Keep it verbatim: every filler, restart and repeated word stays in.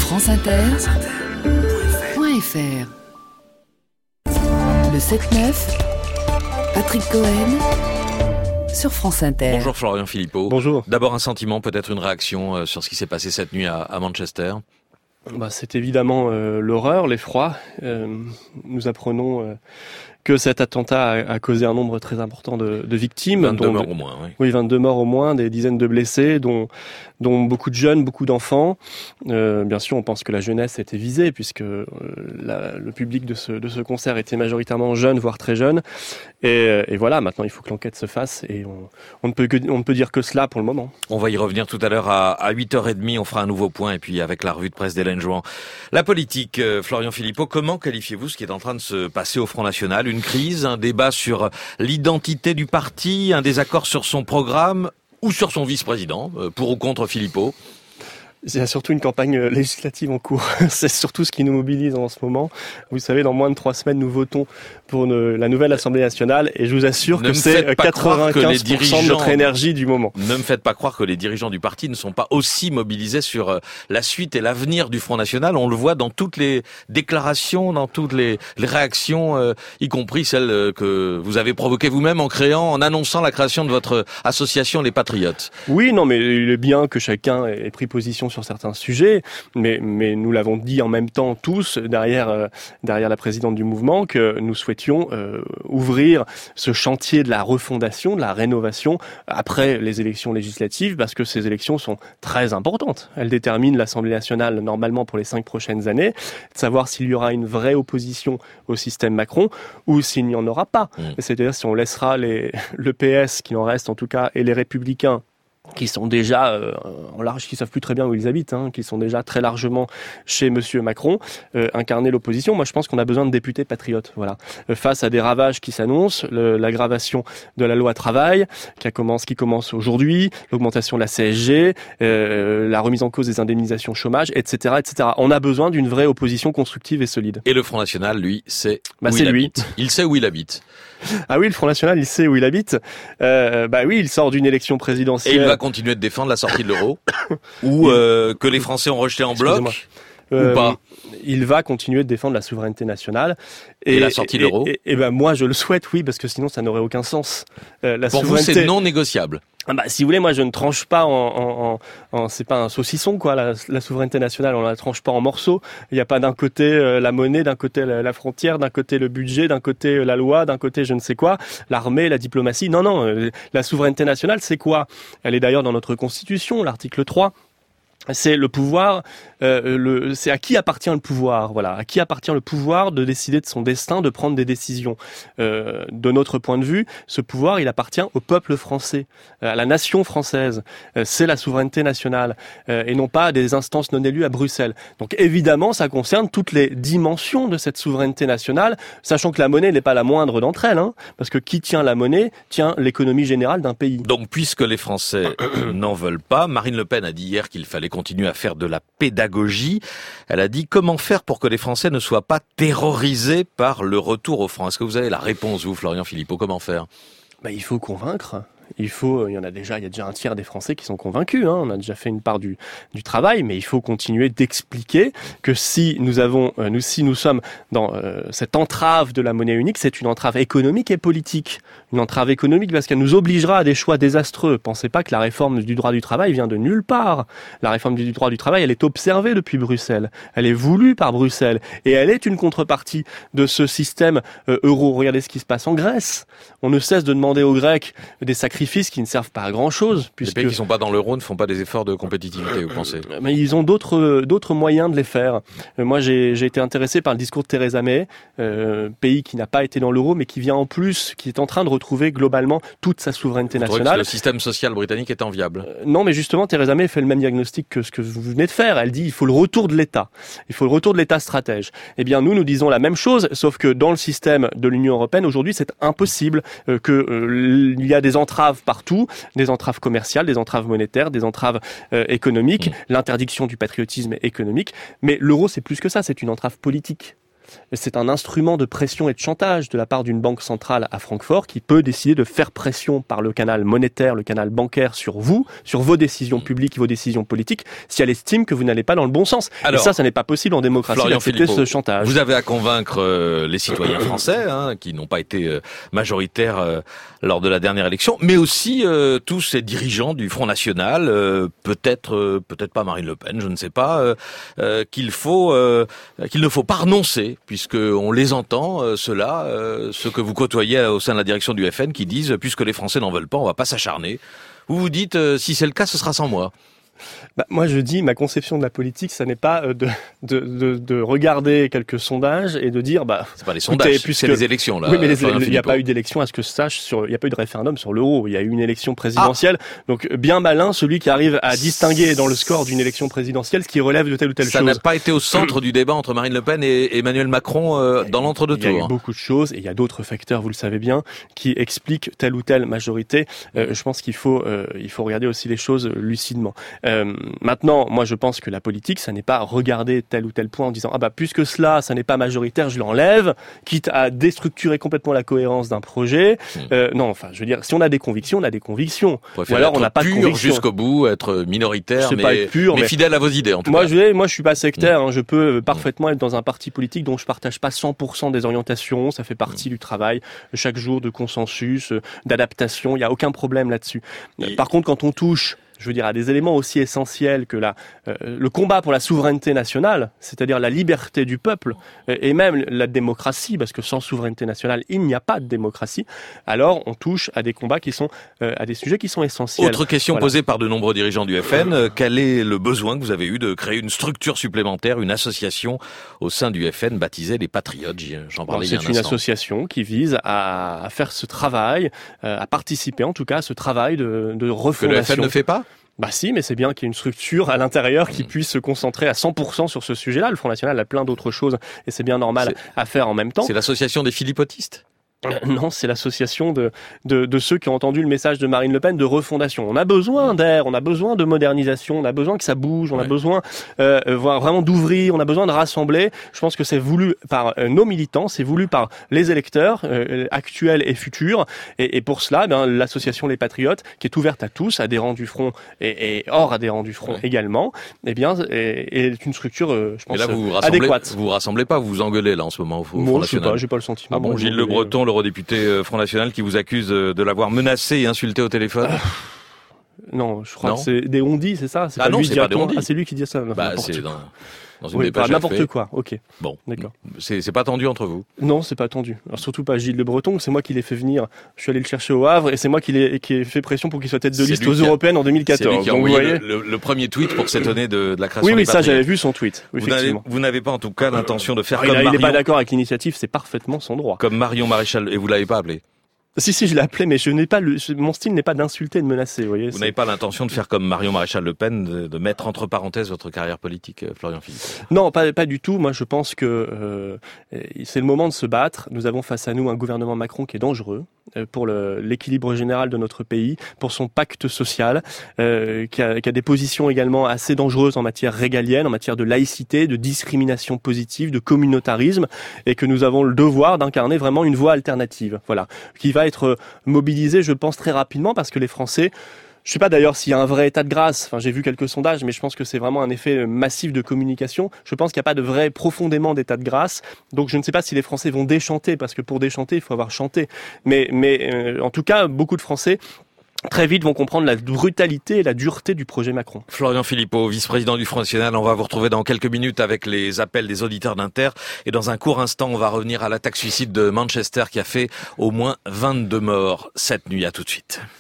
franceinter point f r. Le sept neuf, Patrick Cohen sur France Inter. Bonjour Florian Philippot. Bonjour. D'abord un sentiment, peut-être une réaction euh, sur ce qui s'est passé cette nuit à, à Manchester. Bah, c'est évidemment euh, l'horreur, l'effroi. Euh, nous apprenons euh, que cet attentat a, a causé un nombre très important de, de victimes. vingt-deux dont morts de, au moins, oui. Oui, vingt-deux morts au moins, des dizaines de blessés, dont, dont beaucoup de jeunes, beaucoup d'enfants. Euh, bien sûr, on pense que la jeunesse était visée, puisque euh, la, le public de ce, de ce concert était majoritairement jeune, voire très jeune. Et, et voilà, maintenant il faut que l'enquête se fasse, et on, on, ne peut que, on ne peut dire que cela pour le moment. On va y revenir tout à l'heure à, à huit heures trente, on fera un nouveau point, et puis avec la revue de presse d'Hélène Jouan. La politique, euh, Florian Philippot, comment qualifiez-vous ce qui est en train de se passer au Front National? Une crise, un débat sur l'identité du parti, un désaccord sur son programme ou sur son vice-président, euh, pour ou contre Philippot? Il y a surtout une campagne législative en cours. C'est surtout ce qui nous mobilise en ce moment. Vous savez, dans moins de trois semaines, nous votons pour une, la nouvelle Assemblée nationale, et je vous assure ne que c'est quatre-vingt-quinze pour cent de notre énergie du moment. Ne me faites pas croire que les dirigeants du parti ne sont pas aussi mobilisés sur la suite et l'avenir du Front National. On le voit dans toutes les déclarations, dans toutes les, les réactions, euh, y compris celles que vous avez provoquées vous-même en créant, en annonçant la création de votre association Les Patriotes. Oui, non, mais il est bien que chacun ait pris position sur certains sujets, mais, mais nous l'avons dit en même temps tous, derrière, euh, derrière la présidente du mouvement, que nous souhaitions euh, ouvrir ce chantier de la refondation, de la rénovation, après les élections législatives, parce que ces élections sont très importantes. Elles déterminent l'Assemblée nationale, normalement pour les cinq prochaines années, de savoir s'il y aura une vraie opposition au système Macron, ou s'il n'y en aura pas. Mmh. C'est-à-dire si on laissera les, le P S, qui en reste en tout cas, et les Républicains, qui sont déjà euh, en large, qui savent plus très bien où ils habitent, hein, qui sont déjà très largement chez Monsieur Macron, euh, incarner l'opposition. Moi, je pense qu'on a besoin de députés patriotes. Voilà, euh, face à des ravages qui s'annoncent, le, l'aggravation de la loi travail qui commence, qui commence aujourd'hui, l'augmentation de la C S G, euh, la remise en cause des indemnisations chômage, et cetera, et cetera. On a besoin d'une vraie opposition constructive et solide. Et le Front National, lui, sait bah, où c'est il lui. habite. Il sait où il habite. Ah oui, le Front National, il sait où il habite. Euh, bah oui, il sort d'une élection présidentielle. Et il va continuer de défendre la sortie de l'euro ou euh, que les Français ont rejeté en bloc euh, ou pas. Il va continuer de défendre la souveraineté nationale. Et, et la sortie de l'euro. Et, et, et ben moi, je le souhaite, oui, parce que sinon, ça n'aurait aucun sens. Euh, la Pour souveraineté... vous, c'est non négociable. Ah bah, si vous voulez, moi, je ne tranche pas en, en, en, en c'est pas un saucisson, quoi. La, la souveraineté nationale, on la tranche pas en morceaux. Il n'y a pas d'un côté euh, la monnaie, d'un côté la, la frontière, d'un côté le budget, d'un côté euh, la loi, d'un côté je ne sais quoi, l'armée, la diplomatie. Non, non. Euh, la souveraineté nationale, c'est quoi? Elle est d'ailleurs dans notre Constitution, l'article trois. C'est le pouvoir, euh, le, c'est à qui appartient le pouvoir, voilà, à qui appartient le pouvoir de décider de son destin, de prendre des décisions. Euh, de notre point de vue, ce pouvoir, il appartient au peuple français, à la nation française. Euh, c'est la souveraineté nationale, euh, et non pas à des instances non élues à Bruxelles. Donc évidemment, ça concerne toutes les dimensions de cette souveraineté nationale, sachant que la monnaie n'est pas la moindre d'entre elles, hein, parce que qui tient la monnaie tient l'économie générale d'un pays. Donc, puisque les Français n'en veulent pas, Marine Le Pen a dit hier qu'il fallait continue à faire de la pédagogie. Elle a dit comment faire pour que les Français ne soient pas terrorisés par le retour au franc. Est-ce que vous avez la réponse, vous, Florian Philippot? Comment faire? Bah, il faut convaincre. Il faut, il y en a déjà, il y a déjà un tiers des Français qui sont convaincus, hein. On a déjà fait une part du, du travail, mais il faut continuer d'expliquer que si nous avons, euh, nous, si nous sommes dans euh, cette entrave de la monnaie unique, c'est une entrave économique et politique. Une entrave économique parce qu'elle nous obligera à des choix désastreux. Pensez pas que la réforme du droit du travail vient de nulle part. La réforme du droit du travail, elle est observée depuis Bruxelles. Elle est voulue par Bruxelles. Et elle est une contrepartie de ce système euh, euro. Regardez ce qui se passe en Grèce. On ne cesse de demander aux Grecs des sacrifices qui ne servent pas à grand chose. Puisque... Les pays qui ne sont pas dans l'euro ne font pas des efforts de compétitivité, vous pensez? Mais ils ont d'autres, d'autres moyens de les faire. Moi, j'ai, j'ai été intéressé par le discours de Theresa May, euh, pays qui n'a pas été dans l'euro, mais qui vient en plus, qui est en train de retrouver globalement toute sa souveraineté vous nationale. Que le système social britannique est enviable. Euh, non, mais justement, Theresa May fait le même diagnostic que ce que vous venez de faire. Elle dit il faut le retour de l'État. Il faut le retour de l'État stratège. Eh bien, nous, nous disons la même chose, sauf que dans le système de l'Union européenne, aujourd'hui, c'est impossible, euh, que euh, il y a des entraves partout, des entraves commerciales, des entraves monétaires, des entraves euh, économiques, mmh. l'interdiction du patriotisme économique. Mais l'euro, c'est plus que ça, c'est une entrave politique. C'est un instrument de pression et de chantage de la part d'une banque centrale à Francfort qui peut décider de faire pression par le canal monétaire, le canal bancaire sur vous, sur vos décisions publiques, vos décisions politiques, si elle estime que vous n'allez pas dans le bon sens. Alors, et ça, ça n'est pas possible en démocratie d'accepter ce chantage. Vous avez à convaincre euh, les citoyens français, hein, qui n'ont pas été euh, majoritaires euh, lors de la dernière élection, mais aussi euh, tous ces dirigeants du Front National, euh, peut-être, euh, peut-être pas Marine Le Pen, je ne sais pas, euh, euh, qu'il faut, euh, qu'il ne faut pas renoncer, puisque on les entend, euh, ceux-là, euh, ceux que vous côtoyez au sein de la direction du F N, qui disent, puisque les Français n'en veulent pas, on va pas s'acharner. Vous vous dites, euh, si c'est le cas, ce sera sans moi. Bah, moi, je dis, ma conception de la politique, ça n'est pas de, de, de, de regarder quelques sondages et de dire, bah, c'est pas les sondages, puisque... c'est les élections, là. Oui, mais il n'y a pas eu d'élection, à ce que je sache, sur, il n'y a pas eu de référendum sur l'euro. Il y a eu une élection présidentielle. Ah. Donc, bien malin, celui qui arrive à distinguer dans le score d'une élection présidentielle ce qui relève de telle ou telle ça chose. Ça n'a pas été au centre du débat entre Marine Le Pen et Emmanuel Macron euh, dans l'entre-deux-tours. Il y a eu beaucoup de choses et il y a d'autres facteurs, vous le savez bien, qui expliquent telle ou telle majorité. Euh, je pense qu'il faut, euh, il faut regarder aussi les choses lucidement. Euh, maintenant, Non, moi je pense que la politique, ça n'est pas regarder tel ou tel point en disant ah bah puisque cela, ça n'est pas majoritaire, je l'enlève, quitte à déstructurer complètement la cohérence d'un projet. Mmh. Euh, non, enfin, je veux dire, si on a des convictions, on a des convictions. Ou alors on n'a pas de convictions jusqu'au bout, être minoritaire, mais, pas être pur, mais, mais fidèle à vos idées en tout moi, cas. Je, moi, je suis pas sectaire. Mmh. Hein, je peux parfaitement mmh. être dans un parti politique dont je partage pas cent pour cent des orientations. Ça fait partie mmh. du travail chaque jour de consensus, d'adaptation. Il y a aucun problème là-dessus. Et... Par contre, quand on touche je veux dire, à des éléments aussi essentiels que la, euh, le combat pour la souveraineté nationale, c'est-à-dire la liberté du peuple, et même la démocratie, parce que sans souveraineté nationale, il n'y a pas de démocratie, alors on touche à des combats qui sont, euh, à des sujets qui sont essentiels. Autre question voilà. posée par de nombreux dirigeants du F N, euh, quel est le besoin que vous avez eu de créer une structure supplémentaire, une association au sein du F N baptisée les Patriotes? J'en parlais il y a un instant. C'est une association qui vise à, à faire ce travail, euh, à participer en tout cas à ce travail de, de refondation. Que le F N ne fait pas? Bah si, mais c'est bien qu'il y ait une structure à l'intérieur qui puisse se concentrer à cent pour cent sur ce sujet-là. Le Front National a plein d'autres choses et c'est bien normal c'est... à faire en même temps. C'est l'association des philippotistes? Non, c'est l'association de, de, de ceux qui ont entendu le message de Marine Le Pen de refondation. On a besoin d'air, on a besoin de modernisation, on a besoin que ça bouge, on ouais. a besoin euh, voir vraiment d'ouvrir, on a besoin de rassembler. Je pense que c'est voulu par euh, nos militants, c'est voulu par les électeurs euh, actuels et futurs. Et, et pour cela, eh bien, l'association Les Patriotes, qui est ouverte à tous, adhérents du Front et, et hors adhérents du Front ouais. également, eh bien, est, est une structure, euh, je pense, là, vous adéquate. Vous vous rassemblez pas, vous vous engueulez là en ce moment au Front Moi, National. Je sais pas, j'ai pas le sentiment. Ah bon, Gilles Le Breton, le député Front National qui vous accuse de l'avoir menacé et insulté au téléphone. Ah, non, je crois non. que c'est des on-dit, c'est ça. C'est ah pas non, c'est pas des on-dit. Ah, c'est lui qui dit ça. Non, bah, c'est dans, dans une oui, dépêche. N'importe quoi. Ok. Bon, d'accord. C'est, c'est pas tendu entre vous? Non, c'est pas tendu. Alors surtout pas Gilles Le Breton. C'est moi qui l'ai fait venir. Je suis allé le chercher au Havre et c'est moi qui l'ai qui ai fait pression pour qu'il soit tête de liste aux Européennes en deux mille quatorze. C'est lui qui a envoyé Donc, vous voyez... le, le, le premier tweet pour s'étonner de, de la création. Oui, oui, des ça j'avais vu son tweet. Vous n'avez, vous n'avez pas en tout cas l'intention de faire Alors, comme il Marion. Il n'est pas d'accord avec l'initiative. C'est parfaitement son droit. Comme Marion Maréchal et vous l'avez pas appelé. Si, si, je l'ai appelé, mais je n'ai pas le, mon style n'est pas d'insulter et de menacer, vous voyez. Vous n'avez pas l'intention de faire comme Marion Maréchal Le Pen, de, de mettre entre parenthèses votre carrière politique, Florian Philippot? Non, pas, pas du tout. Moi, je pense que euh, c'est le moment de se battre. Nous avons face à nous un gouvernement Macron qui est dangereux euh, pour le, l'équilibre général de notre pays, pour son pacte social, euh, qui, a, qui a des positions également assez dangereuses en matière régalienne, en matière de laïcité, de discrimination positive, de communautarisme, et que nous avons le devoir d'incarner vraiment une voie alternative. Voilà, qui va être mobilisé, je pense, très rapidement parce que les Français, je sais pas d'ailleurs s'il y a un vrai état de grâce, enfin j'ai vu quelques sondages, mais je pense que c'est vraiment un effet massif de communication. Je pense qu'il n'y a pas de vrai profondément d'état de grâce, donc je ne sais pas si les Français vont déchanter, parce que pour déchanter, il faut avoir chanté. Mais, mais euh, en tout cas, beaucoup de Français très vite vont comprendre la brutalité et la dureté du projet Macron. Florian Philippot, vice-président du Front National, on va vous retrouver dans quelques minutes avec les appels des auditeurs d'Inter. Et dans un court instant, on va revenir à l'attaque suicide de Manchester qui a fait au moins vingt-deux morts cette nuit. À tout de suite.